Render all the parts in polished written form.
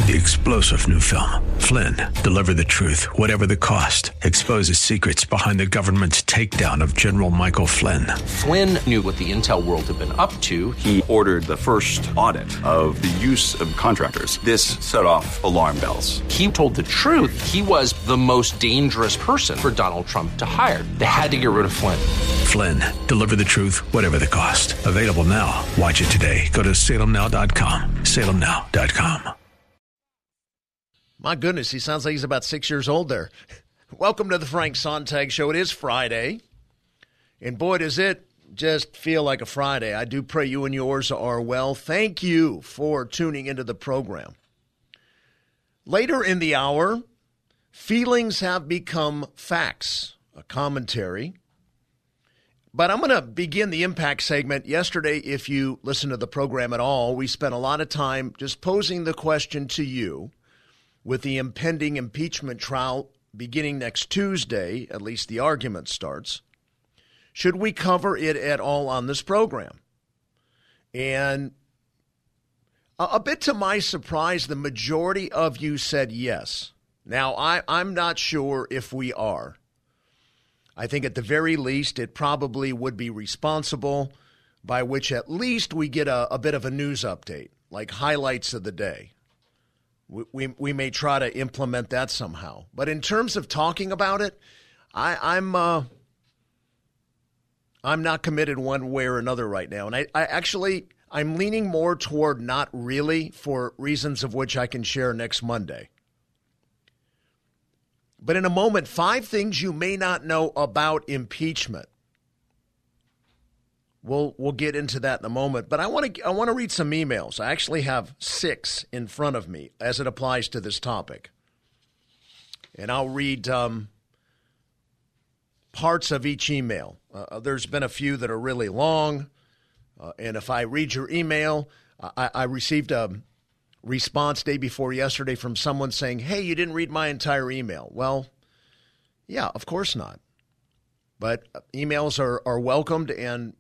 The explosive new film, Flynn, deliver the truth, whatever the cost. Exposes secrets behind the government's takedown of General Michael Flynn. Flynn knew what the intel world had been up to. He ordered the first audit of the use of contractors. This set off alarm bells. He told the truth. He was the most dangerous person for Donald Trump to hire. They had to get rid of Flynn. Flynn, deliver the truth, whatever the cost. Available now. Watch it today. Go to salemnow.com. salemnow.com. My goodness, he sounds like he's about 6 years old there. Welcome to the Frank Sontag Show. It is Friday, and boy, does it just feel like a Friday. I do pray you and yours are well. Thank you for tuning into the program. Later in the hour, feelings have become facts, a commentary. But I'm going to begin the impact segment. Yesterday, if you listen to the program at all, we spent a lot of time just posing the question to you. With the impending impeachment trial beginning next Tuesday, at least the argument starts, should we cover it at all on this program? And a bit to my surprise, the majority of you said yes. Now, I'm not sure if we are. I think at the very least, it probably would be responsible, by which at least we get a bit of a news update, like highlights of the day. We may try to implement that somehow. But in terms of talking about it, I'm not committed one way or another right now. And I'm leaning more toward not really, for reasons of which I can share next Monday. But in a moment, 5 things you may not know about impeachment. We'll get into that in a moment, but I want to read some emails. I actually have 6 in front of me as it applies to this topic, and I'll read parts of each email. There's been a few that are really long, and if I read your email, I received a response day before yesterday from someone saying, "Hey, you didn't read my entire email." Well, yeah, of course not, but emails are welcomed, and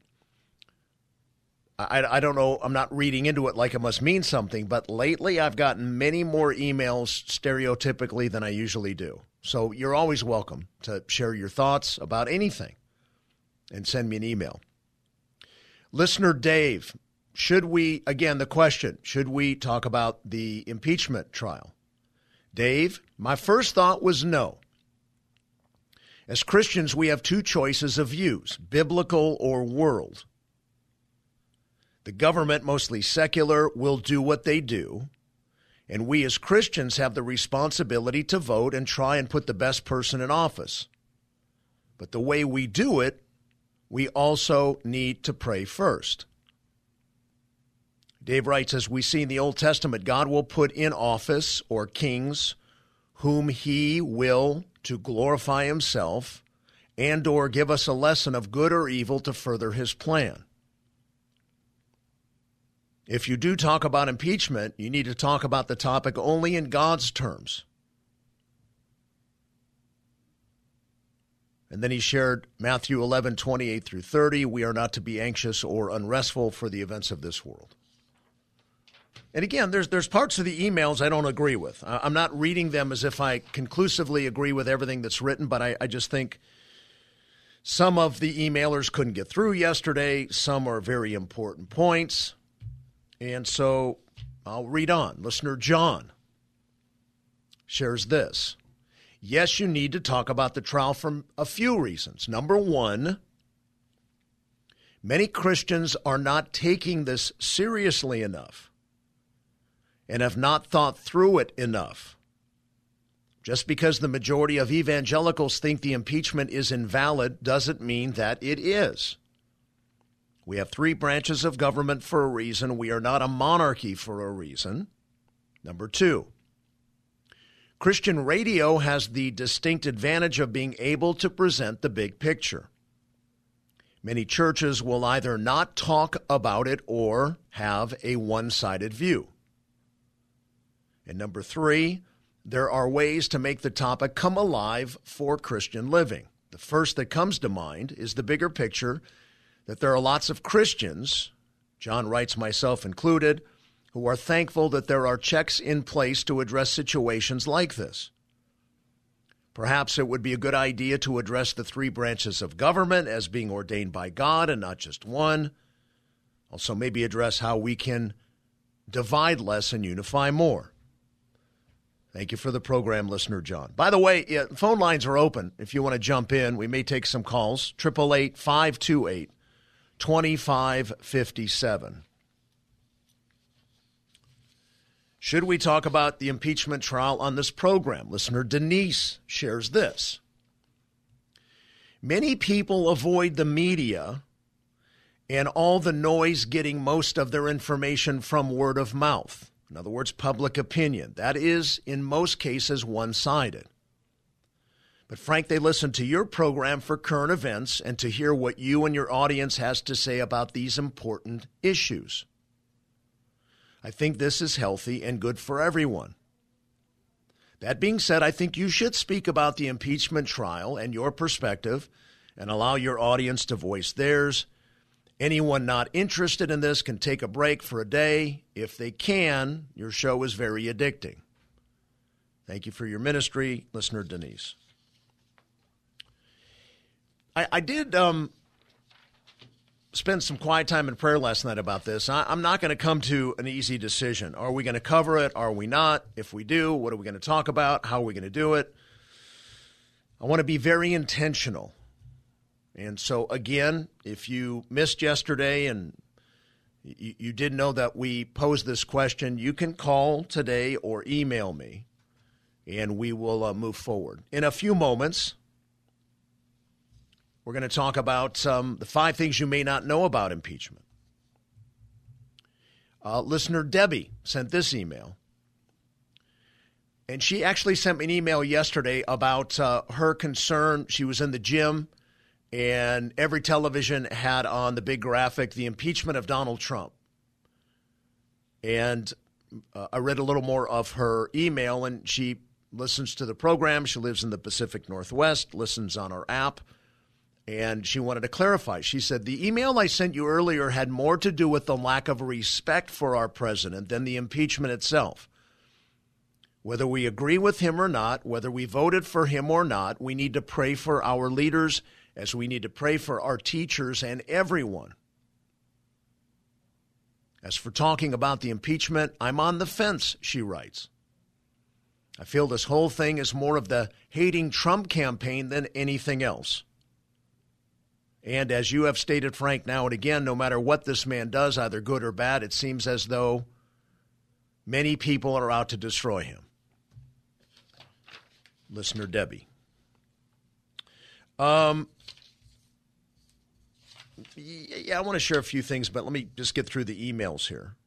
I don't know, I'm not reading into it like it must mean something, but lately I've gotten many more emails stereotypically than I usually do. So you're always welcome to share your thoughts about anything and send me an email. Listener Dave, the question, should we talk about the impeachment trial? Dave, my first thought was no. As Christians, we have 2 choices of views, biblical or world. The government, mostly secular, will do what they do, and we as Christians have the responsibility to vote and try and put the best person in office. But the way we do it, we also need to pray first. Dave writes, as we see in the Old Testament, God will put in office, or kings, whom he will to glorify himself and or give us a lesson of good or evil to further his plan. If you do talk about impeachment, you need to talk about the topic only in God's terms. And then he shared Matthew 11:28 through 30. We are not to be anxious or unrestful for the events of this world. And again, there's parts of the emails I don't agree with. I'm not reading them as if I conclusively agree with everything that's written, but I just think some of the emailers couldn't get through yesterday. Some are very important points. And so I'll read on. Listener John shares this. Yes, you need to talk about the trial for a few reasons. Number one, many Christians are not taking this seriously enough and have not thought through it enough. Just because the majority of evangelicals think the impeachment is invalid doesn't mean that it is. We have 3 branches of government for a reason. We are not a monarchy for a reason. Number 2, Christian radio has the distinct advantage of being able to present the big picture. Many churches will either not talk about it or have a one-sided view. And number 3, there are ways to make the topic come alive for Christian living. The first that comes to mind is the bigger picture that there are lots of Christians, John writes myself included, who are thankful that there are checks in place to address situations like this. Perhaps it would be a good idea to address the three branches of government as being ordained by God and not just one. Also, maybe address how we can divide less and unify more. Thank you for the program, listener John. By the way, phone lines are open if you want to jump in. We may take some calls. 888-528-2557. Should we talk about the impeachment trial on this program? Listener Denise shares this. Many people avoid the media and all the noise, getting most of their information from word of mouth. In other words, public opinion. That is, in most cases, one-sided. But Frank, they listen to your program for current events and to hear what you and your audience has to say about these important issues. I think this is healthy and good for everyone. That being said, I think you should speak about the impeachment trial and your perspective and allow your audience to voice theirs. Anyone not interested in this can take a break for a day. If they can, your show is very addicting. Thank you for your ministry, listener Denise. I did spend some quiet time in prayer last night about this. I'm not going to come to an easy decision. Are we going to cover it? Are we not? If we do, what are we going to talk about? How are we going to do it? I want to be very intentional. And so, again, if you missed yesterday and you didn't know that we posed this question, you can call today or email me, and we will move forward. In a few moments, we're going to talk about the 5 things you may not know about impeachment. Listener Debbie sent this email. And she actually sent me an email yesterday about her concern. She was in the gym, and every television had on the big graphic, the impeachment of Donald Trump. And I read a little more of her email, and she listens to the program. She lives in the Pacific Northwest, listens on our app. And she wanted to clarify. She said, the email I sent you earlier had more to do with the lack of respect for our president than the impeachment itself. Whether we agree with him or not, whether we voted for him or not, we need to pray for our leaders as we need to pray for our teachers and everyone. As for talking about the impeachment, I'm on the fence, she writes. I feel this whole thing is more of the hating Trump campaign than anything else. And as you have stated, Frank, now and again, no matter what this man does, either good or bad, it seems as though many people are out to destroy him. Listener Debbie. Yeah, I want to share a few things, but let me just get through the emails here.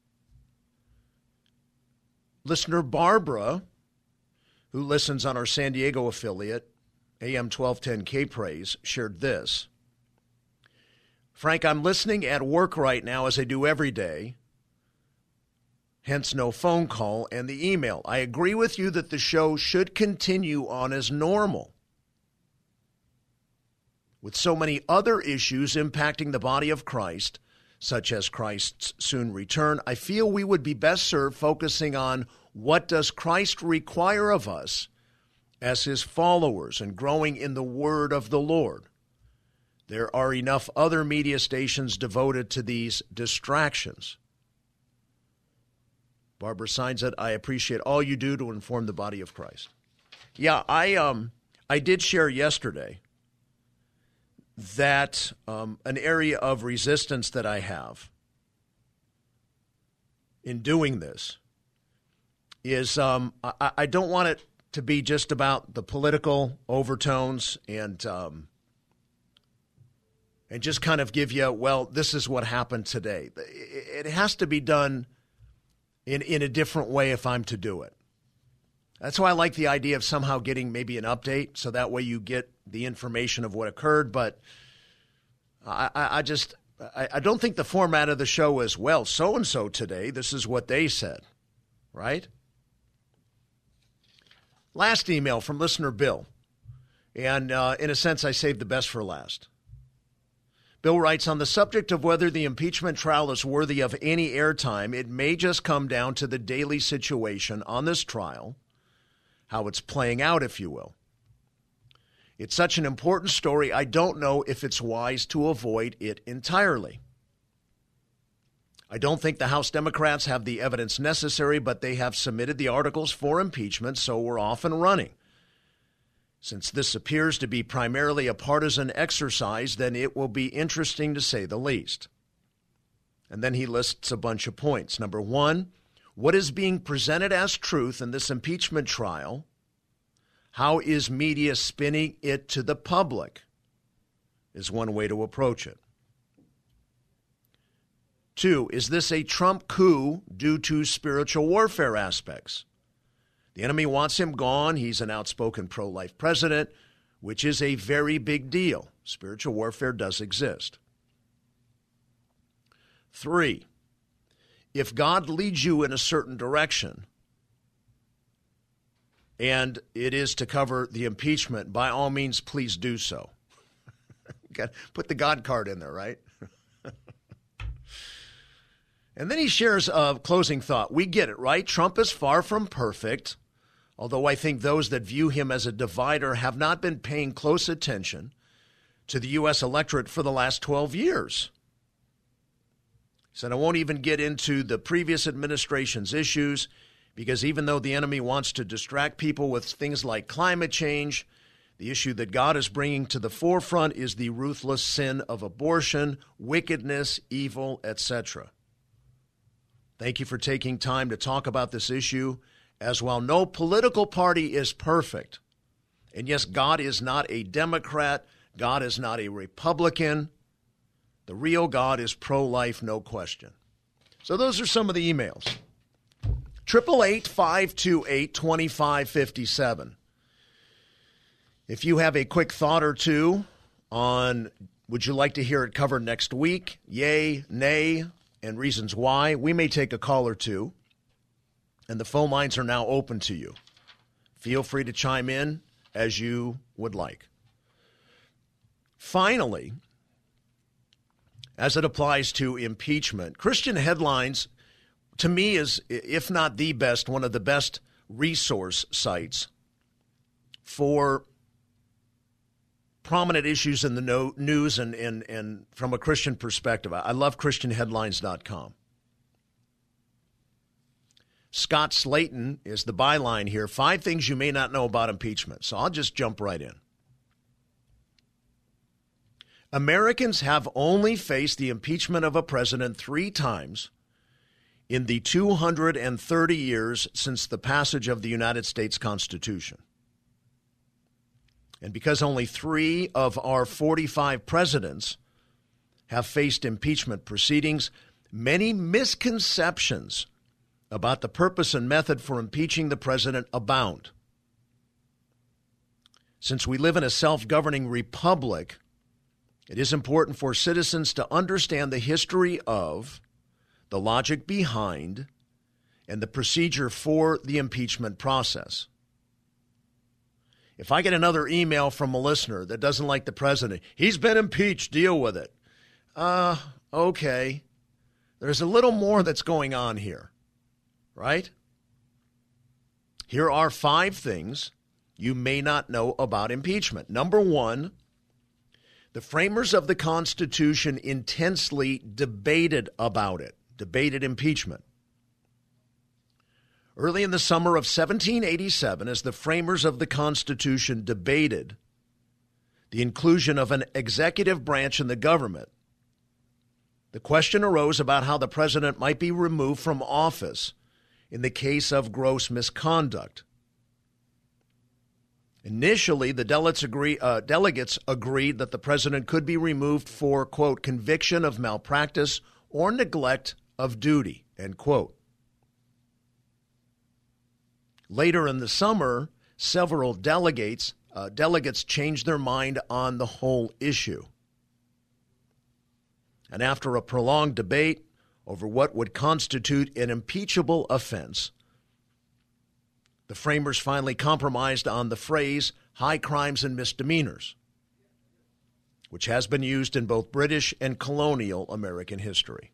Listener Barbara, who listens on our San Diego affiliate, AM 1210 K-Praise, shared this. Frank, I'm listening at work right now as I do every day, hence no phone call and the email. I agree with you that the show should continue on as normal. With so many other issues impacting the body of Christ, such as Christ's soon return, I feel we would be best served focusing on what does Christ require of us as his followers and growing in the word of the Lord. There are enough other media stations devoted to these distractions. Barbara signs it. I appreciate all you do to inform the body of Christ. Yeah, I did share yesterday that an area of resistance that I have in doing this is I don't want it to be just about the political overtones and just kind of give you, well, this is what happened today. It has to be done in a different way if I'm to do it. That's why I like the idea of somehow getting maybe an update, so that way you get the information of what occurred. But I don't think the format of the show is, well, so-and-so today, this is what they said, right? Last email from listener Bill. And in a sense, I saved the best for last. Bill writes, on the subject of whether the impeachment trial is worthy of any airtime, it may just come down to the daily situation on this trial, how it's playing out, if you will. It's such an important story, I don't know if it's wise to avoid it entirely. I don't think the House Democrats have the evidence necessary, but they have submitted the articles for impeachment, so we're off and running. Since this appears to be primarily a partisan exercise, then it will be interesting to say the least. And then he lists a bunch of points. Number one, what is being presented as truth in this impeachment trial? How is media spinning it to the public? Is one way to approach it. Two, is this a Trump coup due to spiritual warfare aspects? The enemy wants him gone. He's an outspoken pro-life president, which is a very big deal. Spiritual warfare does exist. Three, if God leads you in a certain direction, and it is to cover the impeachment, by all means, please do so. Put the God card in there, right? And then he shares a closing thought. We get it, right? Trump is far from perfect, although I think those that view him as a divider have not been paying close attention to the U.S. electorate for the last 12 years. He said, I won't even get into the previous administration's issues because even though the enemy wants to distract people with things like climate change, the issue that God is bringing to the forefront is the ruthless sin of abortion, wickedness, evil, etc. Thank you for taking time to talk about this issue. As while no political party is perfect, and yes, God is not a Democrat, God is not a Republican, the real God is pro-life, no question. So those are some of the emails. 888-528-2557. If you have a quick thought or two on would you like to hear it covered next week, yay, nay, and reasons why, we may take a call or two. And the phone lines are now open to you. Feel free to chime in as you would like. Finally, as it applies to impeachment, Christian Headlines, to me, is, if not the best, one of the best resource sites for prominent issues in the news and from a Christian perspective. I love ChristianHeadlines.com. Scott Slayton is the byline here. 5 things you may not know about impeachment. So I'll just jump right in. Americans have only faced the impeachment of a president 3 times in the 230 years since the passage of the United States Constitution. And because only 3 of our 45 presidents have faced impeachment proceedings, many misconceptions about the purpose and method for impeaching the president abound. Since we live in a self-governing republic, it is important for citizens to understand the history of, the logic behind, and the procedure for the impeachment process. If I get another email from a listener that doesn't like the president, he's been impeached, deal with it. Okay. There's a little more that's going on here. Right? Here are 5 things you may not know about impeachment. Number 1, the framers of the Constitution intensely debated about it, debated impeachment. Early in the summer of 1787, as the framers of the Constitution debated the inclusion of an executive branch in the government, the question arose about how the president might be removed from office in the case of gross misconduct. Initially, the delegates agreed that the president could be removed for, quote, conviction of malpractice or neglect of duty, end quote. Later in the summer, several delegates changed their mind on the whole issue. And after a prolonged debate over what would constitute an impeachable offense, the framers finally compromised on the phrase high crimes and misdemeanors. which has been used in both British and colonial American history.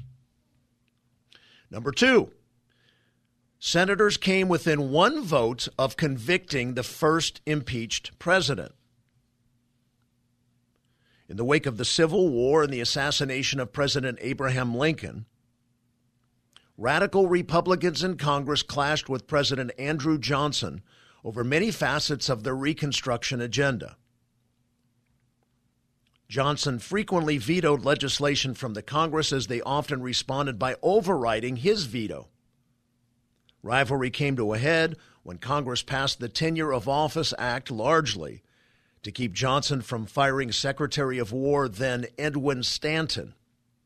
Number 2, senators came within one vote of convicting the first impeached president. In the wake of the Civil War and the assassination of President Abraham Lincoln, radical Republicans in Congress clashed with President Andrew Johnson over many facets of their Reconstruction agenda. Johnson frequently vetoed legislation from the Congress, as they often responded by overriding his veto. Rivalry came to a head when Congress passed the Tenure of Office Act, largely to keep Johnson from firing Secretary of War then Edwin Stanton.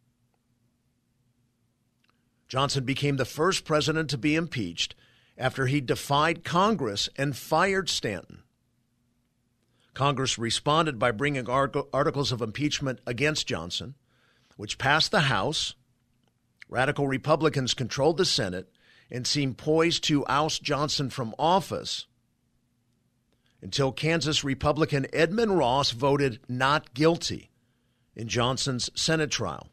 Johnson became the first president to be impeached after he defied Congress and fired Stanton. Congress responded by bringing articles of impeachment against Johnson, which passed the House. Radical Republicans controlled the Senate and seemed poised to oust Johnson from office until Kansas Republican Edmund Ross voted not guilty in Johnson's Senate trial.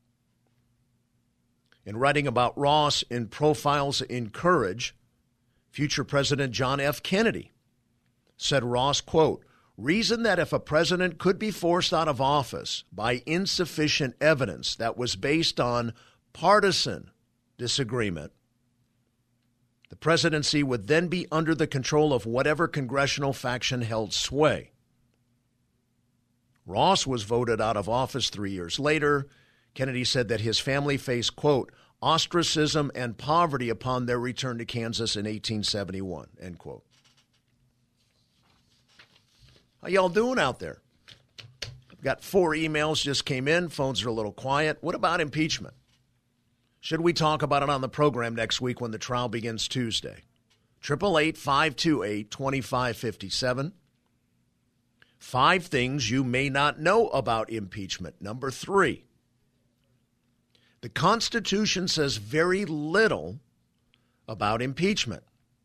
In writing about Ross in Profiles in Courage, future President John F. Kennedy said Ross, quote, reasoned that if a president could be forced out of office by insufficient evidence that was based on partisan disagreement, the presidency would then be under the control of whatever congressional faction held sway. Ross was voted out of office 3 years later. Kennedy said that his family faced, quote, ostracism and poverty upon their return to Kansas in 1871, end quote. How y'all doing out there? I've got 4 emails just came in. Phones are a little quiet. What about impeachment? Should we talk about it on the program next week when the trial begins Tuesday? 888-528-2557. 5 things you may not know about impeachment. Number 3, the Constitution says very little about impeachment.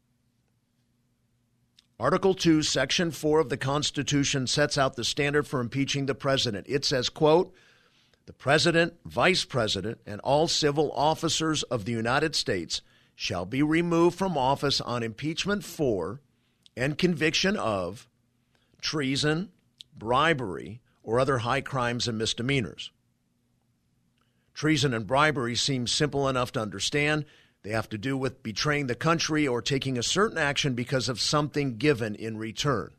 Article 2, Section 4 of the Constitution sets out the standard for impeaching the president. It says, quote, the president, vice president, and all civil officers of the United States shall be removed from office on impeachment for and conviction of treason, bribery, or other high crimes and misdemeanors. Treason and bribery seem simple enough to understand. They have to do with betraying the country or taking a certain action because of something given in return.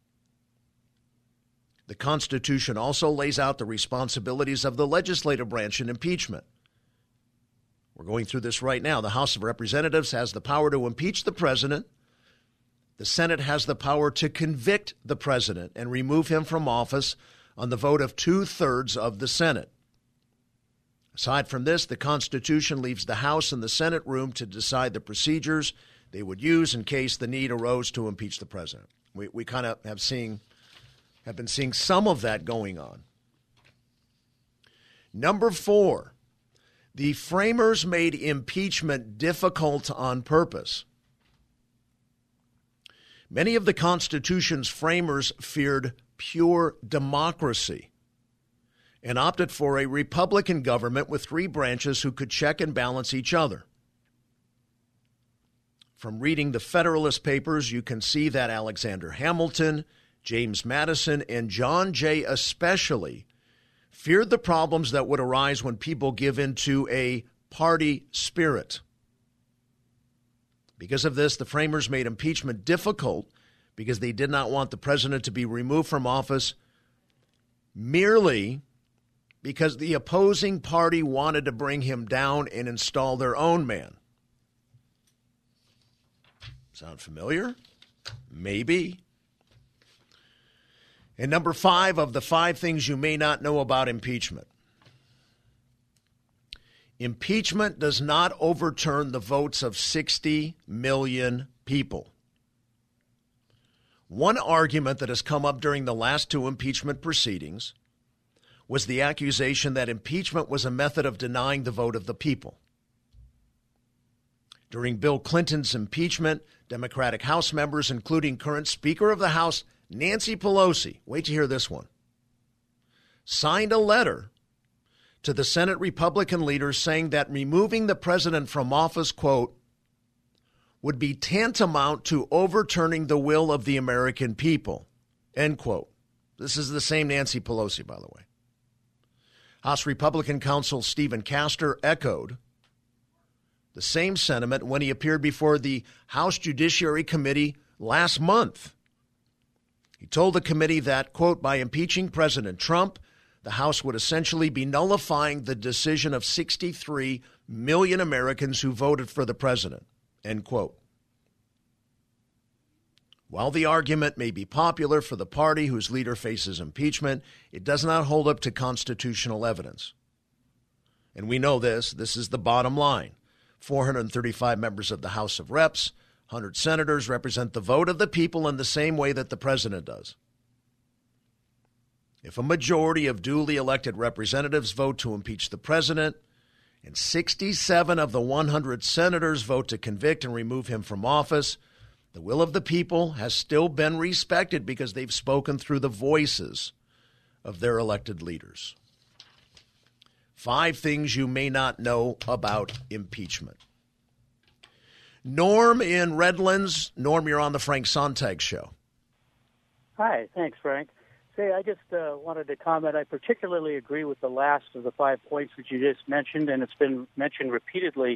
The Constitution also lays out the responsibilities of the legislative branch in impeachment. We're going through this right now. The House of Representatives has the power to impeach the president. The Senate has the power to convict the president and remove him from office on the vote of 2/3 of the Senate. Aside from this, the Constitution leaves the House and the Senate room to decide the procedures they would use in case the need arose to impeach the president. We kind of have been seeing some of that going on. Number 4, the framers made impeachment difficult on purpose. Many of the Constitution's framers feared pure democracy and opted for a Republican government with 3 branches who could check and balance each other. From reading the Federalist Papers, you can see that Alexander Hamilton, James Madison, and John Jay especially feared the problems that would arise when people give into a party spirit. Because of this, the framers made impeachment difficult because they did not want the president to be removed from office merely because the opposing party wanted to bring him down and install their own man. Sound familiar? Maybe. And number 5 of the 5 things you may not know about impeachment. Impeachment does not overturn the votes of 60 million people. One argument that has come up during the last 2 impeachment proceedings was the accusation that impeachment was a method of denying the vote of the people. During Bill Clinton's impeachment, Democratic House members, including current Speaker of the House Nancy Pelosi, wait to hear this one, signed a letter to the Senate Republican leaders saying that removing the president from office, quote, would be tantamount to overturning the will of the American people, end quote. This is the same Nancy Pelosi, by the way. House Republican counsel Stephen Castor echoed the same sentiment when he appeared before the House Judiciary Committee last month. He told the committee that, quote, by impeaching President Trump, the House would essentially be nullifying the decision of 63 million Americans who voted for the president, end quote. While the argument may be popular for the party whose leader faces impeachment, it does not hold up to constitutional evidence. And we know this. This is the bottom line. 435 members of the House of Reps, 100 senators represent the vote of the people in the same way that the president does. If a majority of duly elected representatives vote to impeach the president and 67 of the 100 senators vote to convict and remove him from office, the will of the people has still been respected because they've spoken through the voices of their elected leaders. 5 things you may not know about impeachment. Norm in Redlands. Norm, you're on the Frank Sontag Show. Hi, thanks, Frank. Say, I just wanted to comment. I particularly agree with the last of the 5 points that you just mentioned, and it's been mentioned repeatedly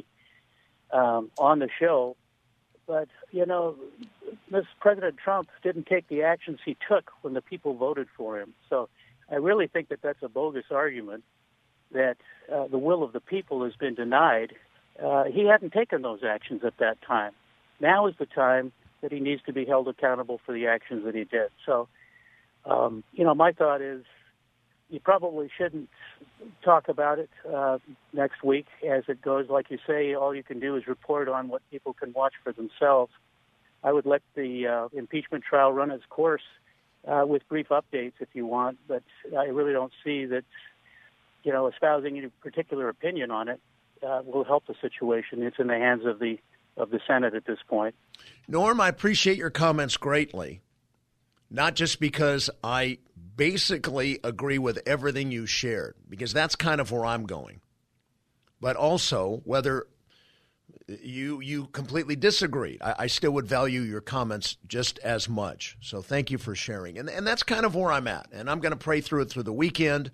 on the show. But, you know, President Trump didn't take the actions he took when the people voted for him. So I really think that that's a bogus argument, that the will of the people has been denied. He hadn't taken those actions at that time. Now is the time that he needs to be held accountable for the actions that he did. So, you know, my thought is you probably shouldn't talk about it next week as it goes. Like you say, all you can do is report on what people can watch for themselves. I would let the impeachment trial run its course with brief updates if you want, but I really don't see that, you know, espousing any particular opinion on it will help the situation. It's in the hands of the Senate at this point. Norm, I appreciate your comments greatly, not just because I basically agree with everything you shared, because that's kind of where I'm going, but also whether you completely disagree. I still would value your comments just as much. So thank you for sharing. And that's kind of where I'm at. And I'm going to pray through it through the weekend.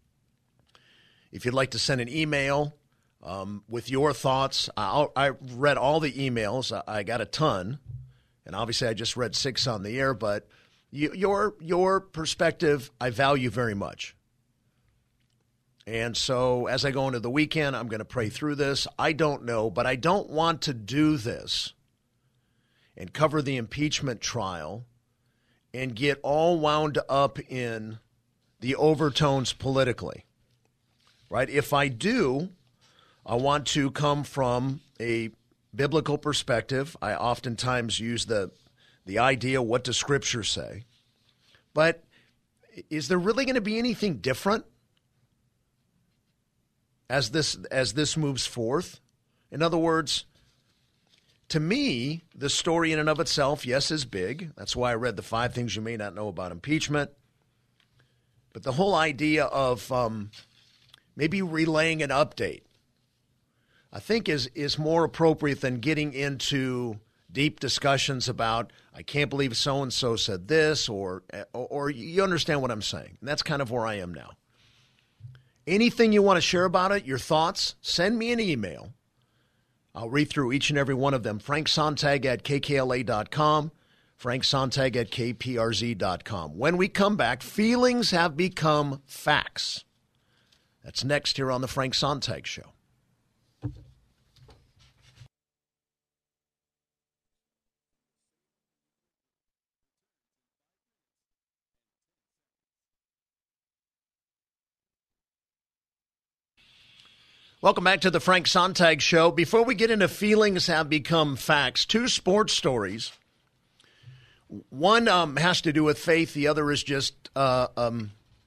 If you'd like to send an email with your thoughts, I read all the emails. I got a ton. And obviously I just read 6 on the air, but your perspective I value very much. And so as I go into the weekend, I'm going to pray through this. I don't know, but I don't want to do this and cover the impeachment trial and get all wound up in the overtones politically, right? If I do, I want to come from a biblical perspective. I oftentimes use the idea, what does Scripture say? But is there really going to be anything different as this moves forth? In other words, to me, the story in and of itself, yes, is big. That's why I read the 5 things you may not know about impeachment. But the whole idea of maybe relaying an update, I think is more appropriate than getting into deep discussions about, I can't believe so-and-so said this, or you understand what I'm saying. And that's kind of where I am now. Anything you want to share about it, your thoughts, send me an email. I'll read through each and every one of them. franksontag@kkla.com, franksontag@kprz.com. When we come back, feelings have become facts. That's next here on the Frank Sontag Show. Welcome back to the Frank Sontag Show. Before we get into feelings have become facts, 2 sports stories. One has to do with faith. The other is just I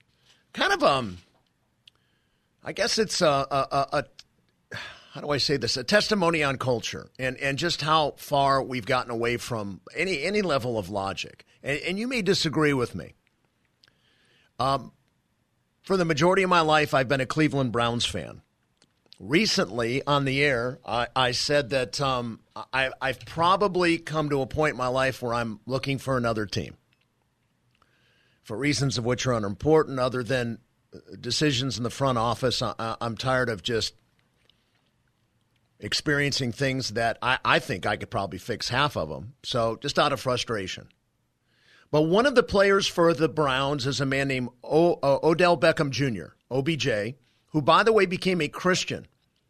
guess it's how do I say this? A testimony on culture and just how far we've gotten away from any level of logic. And you may disagree with me. For the majority of my life, I've been a Cleveland Browns fan. Recently, on the air, I said that I've probably come to a point in my life where I'm looking for another team. For reasons of which are unimportant, other than decisions in the front office, I'm tired of just experiencing things that I think I could probably fix half of them. So just out of frustration. But one of the players for the Browns is a man named Odell Beckham Jr., OBJ, who, by the way, became a Christian.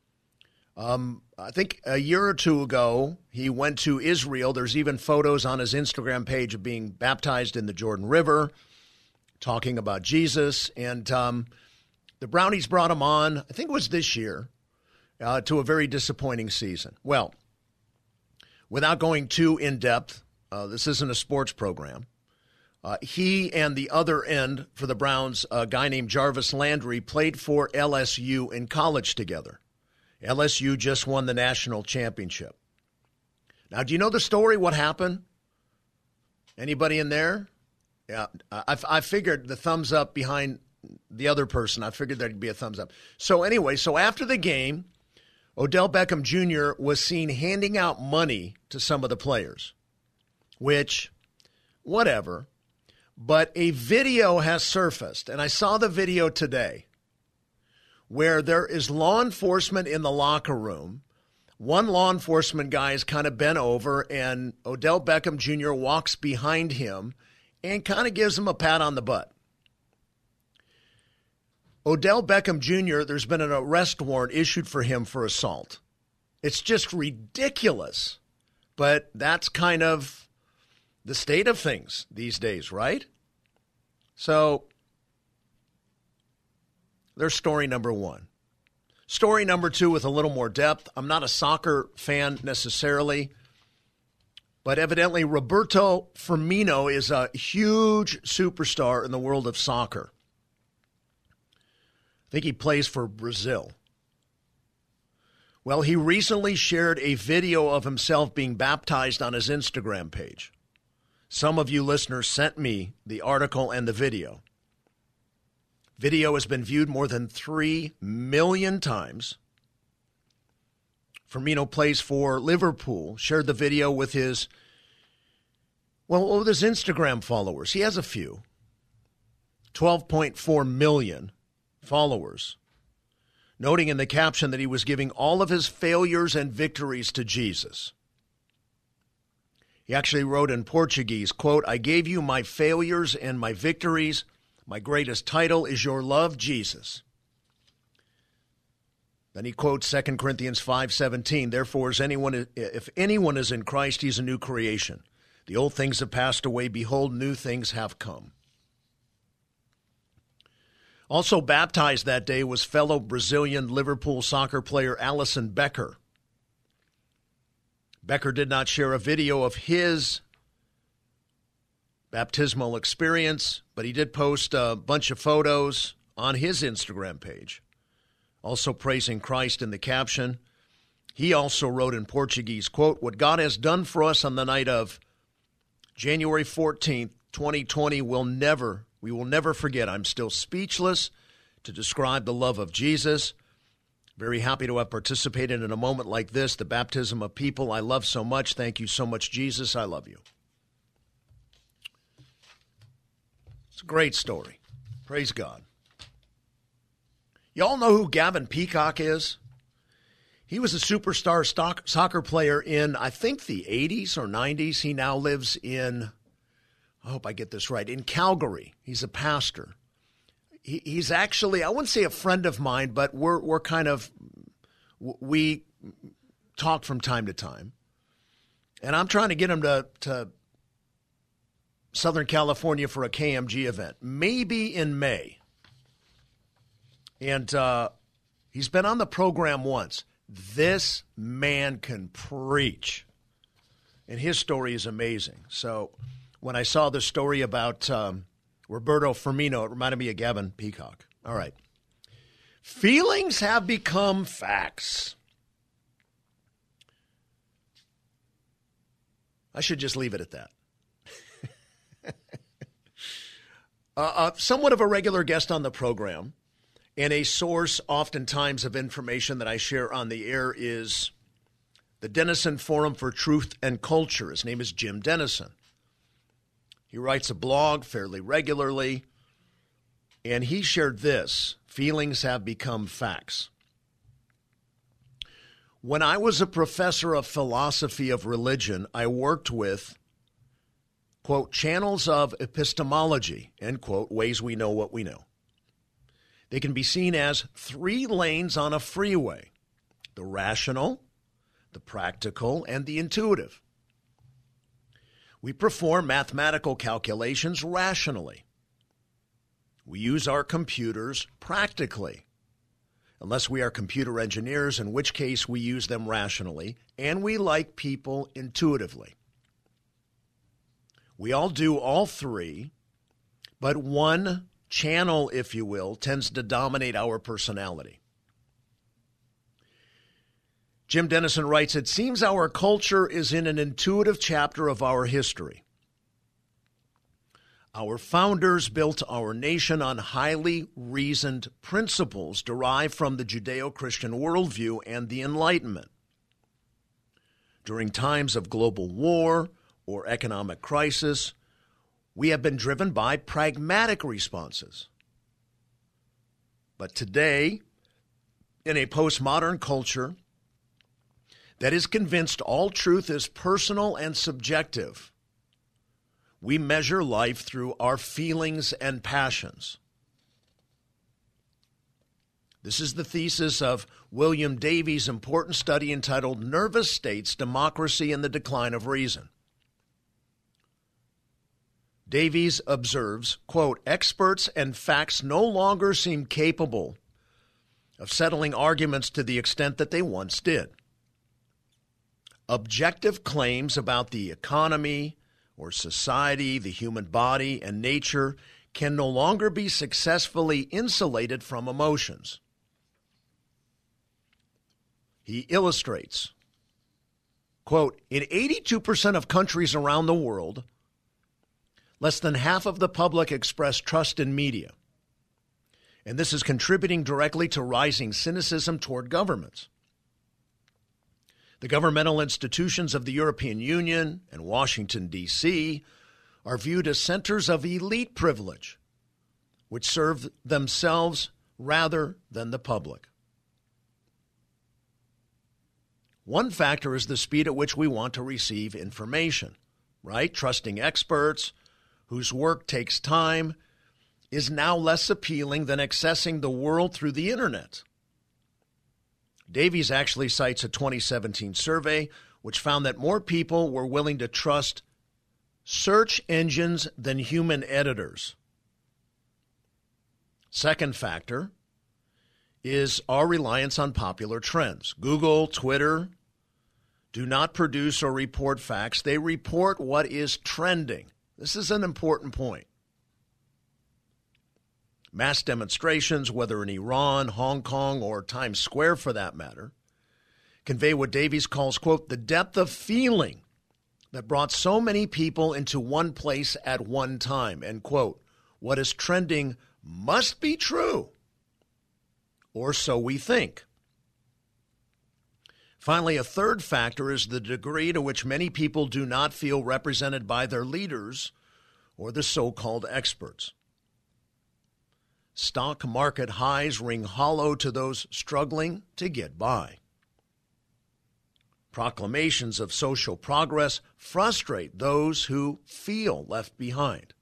I think a year or two ago, he went to Israel. There's even photos on his Instagram page of being baptized in the Jordan River, talking about Jesus. And the Brownies brought him on, I think it was this year, to a very disappointing season. Well, without going too in-depth, this isn't a sports program. He and the other end for the Browns, a guy named Jarvis Landry, played for LSU in college together. LSU just won the national championship. Now, do you know the story, what happened? Anybody in there? Yeah, I figured the thumbs up behind the other person. I figured there'd be a thumbs up. So anyway, after the game, Odell Beckham Jr. was seen handing out money to some of the players, which, whatever. But a video has surfaced, and I saw the video today, where there is law enforcement in the locker room. One law enforcement guy is kind of bent over, and Odell Beckham Jr. walks behind him and kind of gives him a pat on the butt. Odell Beckham Jr., there's been an arrest warrant issued for him for assault. It's just ridiculous, but that's kind of the state of things these days, right? So there's story number one. Story number two with a little more depth. I'm not a soccer fan necessarily, but evidently Roberto Firmino is a huge superstar in the world of soccer. I think he plays for Brazil. Well, he recently shared a video of himself being baptized on his Instagram page. Some of you listeners sent me the article and the video. Video has been viewed more than 3 million times. Firmino plays for Liverpool, shared the video with his Instagram followers. He has a few. 12.4 million followers. Noting in the caption that he was giving all of his failures and victories to Jesus. He actually wrote in Portuguese, quote, "I gave you my failures and my victories. My greatest title is your love, Jesus." Then he quotes 2 Corinthians 5:17. Therefore, if anyone is in Christ, he's a new creation. The old things have passed away. Behold, new things have come. Also baptized that day was fellow Brazilian Liverpool soccer player Alisson Becker. Becker did not share a video of his baptismal experience, but he did post a bunch of photos on his Instagram page, also praising Christ in the caption. He also wrote in Portuguese, quote, "What God has done for us on the night of January 14th, 2020, we will never forget. I'm still speechless to describe the love of Jesus. Very happy to have participated in a moment like this, the baptism of people I love so much. Thank you so much, Jesus. I love you." It's a great story. Praise God. Y'all know who Gavin Peacock is? He was a superstar soccer player in, I think, the 80s or 90s. He now lives in, I hope I get this right, in Calgary. He's a pastor. He's actually, I wouldn't say a friend of mine, but we talk from time to time. And I'm trying to get him to Southern California for a KMG event, maybe in May. And he's been on the program once. This man can preach. And his story is amazing. So when I saw the story about Roberto Firmino, it reminded me of Gavin Peacock. All right. Feelings have become facts. I should just leave it at that. Somewhat of a regular guest on the program, and a source oftentimes of information that I share on the air is the Denison Forum for Truth and Culture. His name is Jim Denison. He writes a blog fairly regularly, and he shared this: feelings have become facts. When I was a professor of philosophy of religion, I worked with, quote, channels of epistemology, end quote, ways we know what we know. They can be seen as 3 lanes on a freeway: the rational, the practical, and the intuitive. We perform mathematical calculations rationally. We use our computers practically, unless we are computer engineers, in which case we use them rationally, and we like people intuitively. We all do all 3, but one channel, if you will, tends to dominate our personality. Jim Denison writes, it seems our culture is in an intuitive chapter of our history. Our founders built our nation on highly reasoned principles derived from the Judeo-Christian worldview and the Enlightenment. During times of global war or economic crisis, we have been driven by pragmatic responses. But today, in a postmodern culture that is convinced all truth is personal and subjective, we measure life through our feelings and passions. This is the thesis of William Davies' important study entitled Nervous States, Democracy and the Decline of Reason. Davies observes, quote, experts and facts no longer seem capable of settling arguments to the extent that they once did. Objective claims about the economy or society, the human body, and nature can no longer be successfully insulated from emotions. He illustrates, quote, in 82% of countries around the world, less than half of the public express trust in media. And this is contributing directly to rising cynicism toward governments. The governmental institutions of the European Union and Washington, D.C. are viewed as centers of elite privilege, which serve themselves rather than the public. One factor is the speed at which we want to receive information, right? Trusting experts whose work takes time is now less appealing than accessing the world through the internet. Davies actually cites a 2017 survey which found that more people were willing to trust search engines than human editors. Second factor is our reliance on popular trends. Google, Twitter do not produce or report facts. They report what is trending. This is an important point. Mass demonstrations, whether in Iran, Hong Kong, or Times Square for that matter, convey what Davies calls, quote, the depth of feeling that brought so many people into one place at one time, end quote. What is trending must be true, or so we think. Finally, a third factor is the degree to which many people do not feel represented by their leaders or the so-called experts. Stock market highs ring hollow to those struggling to get by. Proclamations of social progress frustrate those who feel left behind.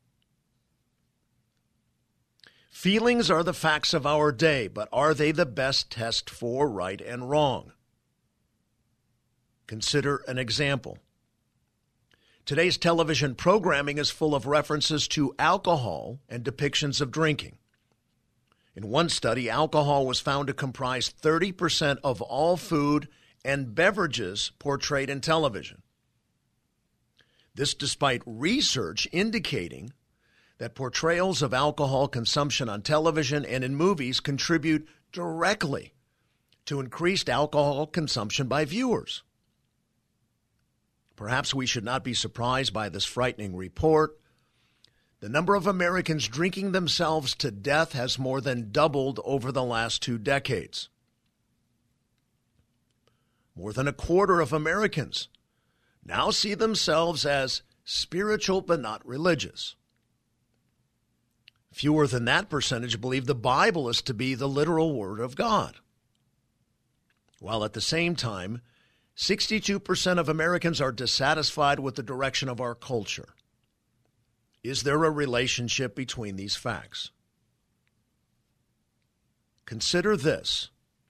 Feelings are the facts of our day, but are they the best test for right and wrong? Consider an example. Today's television programming is full of references to alcohol and depictions of drinking. In one study, alcohol was found to comprise 30% of all food and beverages portrayed in television. This despite research indicating that portrayals of alcohol consumption on television and in movies contribute directly to increased alcohol consumption by viewers. Perhaps we should not be surprised by this frightening report. The number of Americans drinking themselves to death has more than doubled over the last 2 decades. More than a quarter of Americans now see themselves as spiritual but not religious. Fewer than that percentage believe the Bible is to be the literal Word of God. While at the same time, 62% of Americans are dissatisfied with the direction of our culture. Is there a relationship between these facts? Consider this.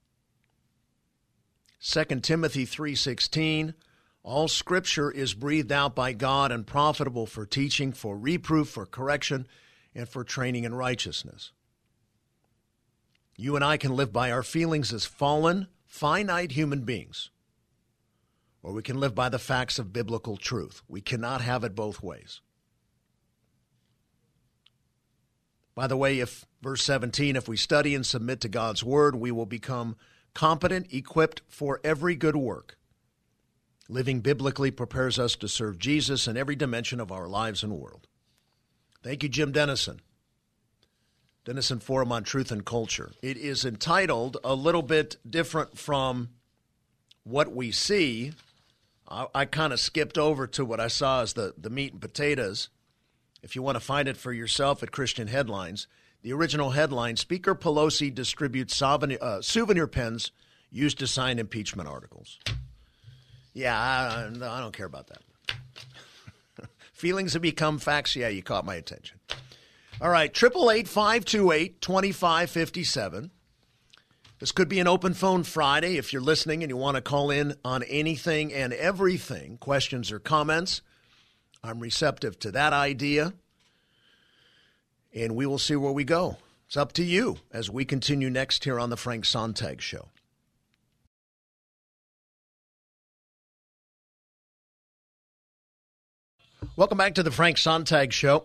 2 Timothy 3:16, all Scripture is breathed out by God and profitable for teaching, for reproof, for correction, and for training in righteousness. You and I can live by our feelings as fallen, finite human beings, or we can live by the facts of biblical truth. We cannot have it both ways. By the way, if verse 17, if we study and submit to God's word, we will become competent, equipped for every good work. Living biblically prepares us to serve Jesus in every dimension of our lives and world. Thank you, Jim Dennison. Dennison Forum on Truth and Culture. It is entitled a little bit different from what we see. I kind of skipped over to what I saw as the meat and potatoes. If you want to find it for yourself at Christian Headlines, the original headline, Speaker Pelosi distributes souvenir pens used to sign impeachment articles. Yeah, I don't care about that. Feelings have become facts. Yeah, you caught my attention. All right, 888-528-2557. This could be an open phone Friday if you're listening and you want to call in on anything and everything, questions or comments. I'm receptive to that idea, and we will see where we go. It's up to you as we continue next here on the Frank Sontag Show. Welcome back to the Frank Sontag Show.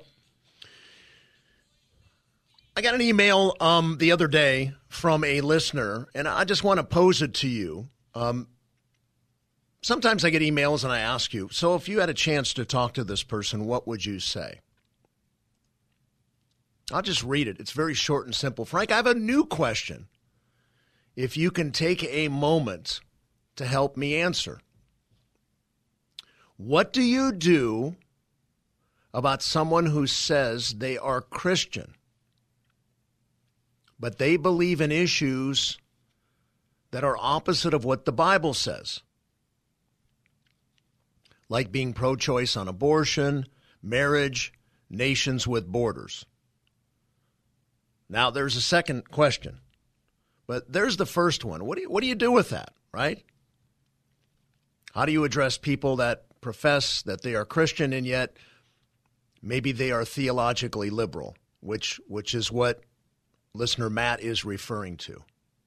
I got an email the other day from a listener, and I just want to pose it to you. Sometimes I get emails and I ask you, so if you had a chance to talk to this person, what would you say? I'll just read it. It's very short and simple. Frank, I have a new question. If you can take a moment to help me answer. What do you do about someone who says they are Christian, but they believe in issues that are opposite of what the Bible says? Like being pro-choice on abortion, marriage, nations with borders. Now, there's a second question, but there's the first one. What do you do with that, right? How do you address people that profess that they are Christian and yet maybe they are theologically liberal, which is what listener Matt is referring to?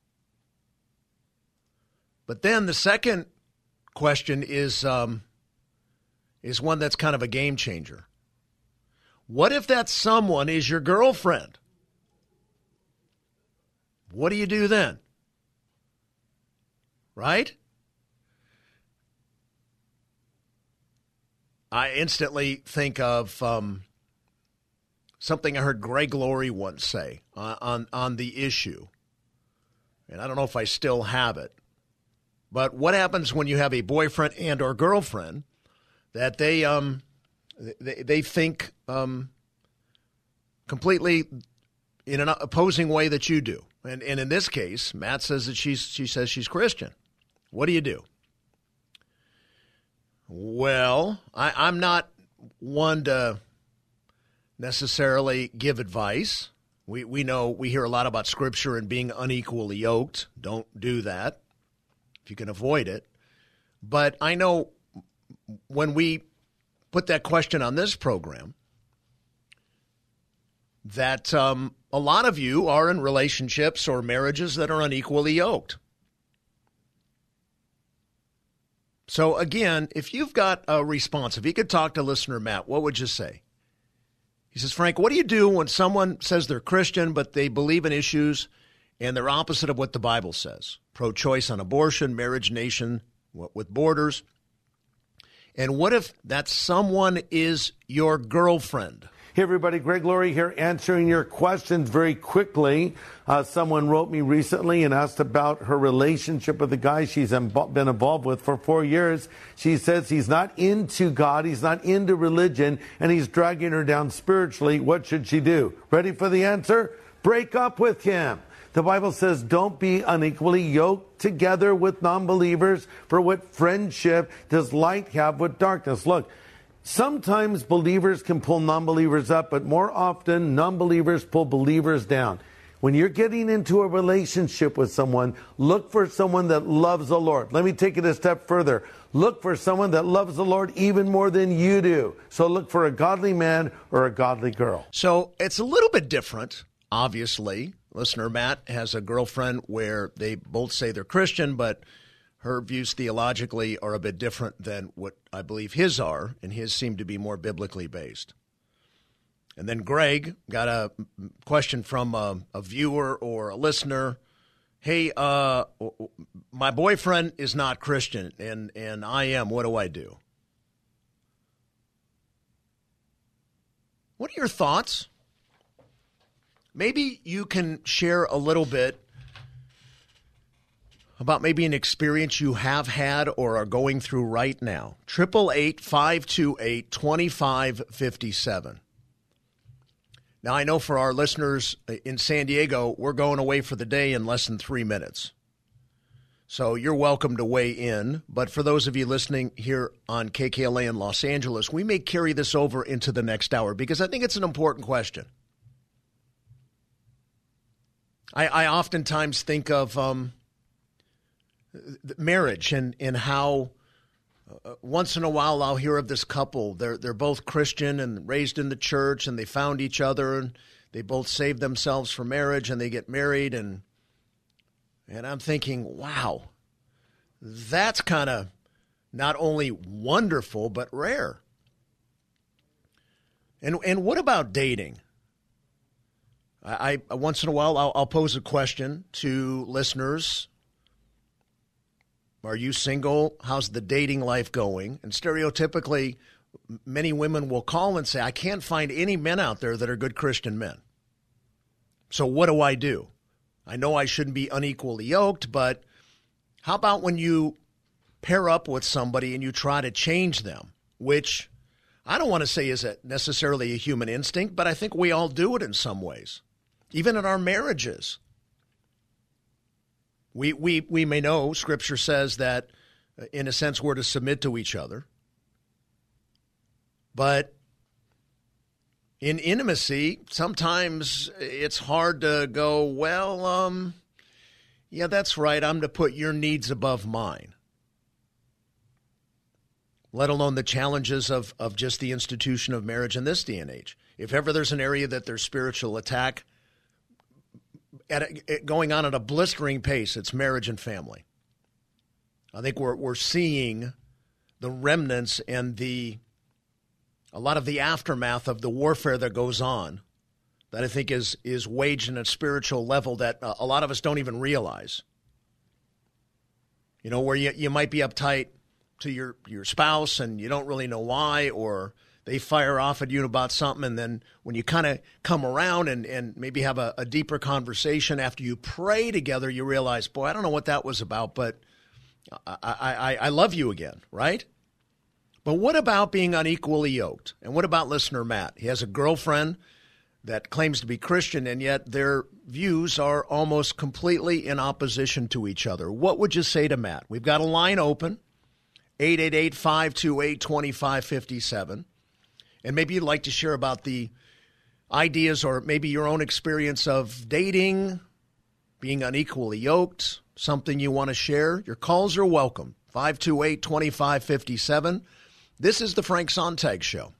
But then the second question is one that's kind of a game changer. What if that someone is your girlfriend? What do you do then? Right? I instantly think of something I heard Greg Laurie once say on the issue. And I don't know if I still have it. But what happens when you have a boyfriend and or girlfriend that they think completely in an opposing way that you do? And in this case, Matt says that she says she's Christian. What do you do? Well, I'm not one to necessarily give advice. We know, we hear a lot about Scripture and being unequally yoked. Don't do that if you can avoid it. But I know when we put that question on this program, that a lot of you are in relationships or marriages that are unequally yoked. So again, if you've got a response, if you could talk to listener Matt, what would you say? He says, Frank, what do you do when someone says they're Christian, but they believe in issues and they're opposite of what the Bible says? Pro-choice on abortion, marriage, nation with borders. And what if that someone is your girlfriend? Hey, everybody. Greg Laurie here, answering your questions very quickly. Someone wrote me recently and asked about her relationship with the guy she's been involved with for 4 years. She says he's not into God, he's not into religion, and he's dragging her down spiritually. What should she do? Ready for the answer? Break up with him. The Bible says, don't be unequally yoked together with non-believers, for what friendship does light have with darkness? Look, sometimes believers can pull non-believers up, but more often non-believers pull believers down. When you're getting into a relationship with someone, look for someone that loves the Lord. Let me take it a step further. Look for someone that loves the Lord even more than you do. So look for a godly man or a godly girl. So it's a little bit different, obviously. Listener Matt has a girlfriend where they both say they're Christian, but her views theologically are a bit different than what I believe his are, and his seem to be more biblically based. And then Greg got a question from a viewer or a listener. Hey, my boyfriend is not Christian, and I am. What do I do? What are your thoughts? Maybe you can share a little bit about maybe an experience you have had or are going through right now. 888-528-2557. Now, I know for our listeners in San Diego, we're going away for the day in less than 3 minutes. So you're welcome to weigh in. But for those of you listening here on KKLA in Los Angeles, we may carry this over into the next hour because I think it's an important question. I oftentimes think of marriage and how once in a while I'll hear of this couple. They're both Christian and raised in the church, and they found each other, and they both saved themselves for marriage, and they get married, and I'm thinking, wow, that's kind of not only wonderful but rare. And what about dating? I once in a while I'll pose a question to listeners. Are you single? How's the dating life going? And stereotypically, many women will call and say, I can't find any men out there that are good Christian men. So what do I do? I know I shouldn't be unequally yoked, but how about when you pair up with somebody and you try to change them, which I don't want to say is necessarily a human instinct, but I think we all do it in some ways, even in our marriages. We may know Scripture says that, in a sense, we're to submit to each other. But in intimacy, sometimes it's hard to go, well, yeah, that's right, I'm to put your needs above mine. Let alone the challenges of just the institution of marriage in this day and age. If ever there's an area that there's spiritual attack going on at a blistering pace, it's marriage and family. I think we're seeing the remnants and a lot of the aftermath of the warfare that goes on that I think is waged at a spiritual level that a lot of us don't even realize. You know, where you might be uptight to your spouse and you don't really know why, or they fire off at you about something, and then when you kind of come around and maybe have a deeper conversation after you pray together, you realize, boy, I don't know what that was about, but I love you again, right? But what about being unequally yoked? And what about listener Matt? He has a girlfriend that claims to be Christian, and yet their views are almost completely in opposition to each other. What would you say to Matt? We've got a line open, 888-528-2557. And maybe you'd like to share about the ideas or maybe your own experience of dating, being unequally yoked, something you want to share. Your calls are welcome. 528-2557. This is the Frank Sontag Show.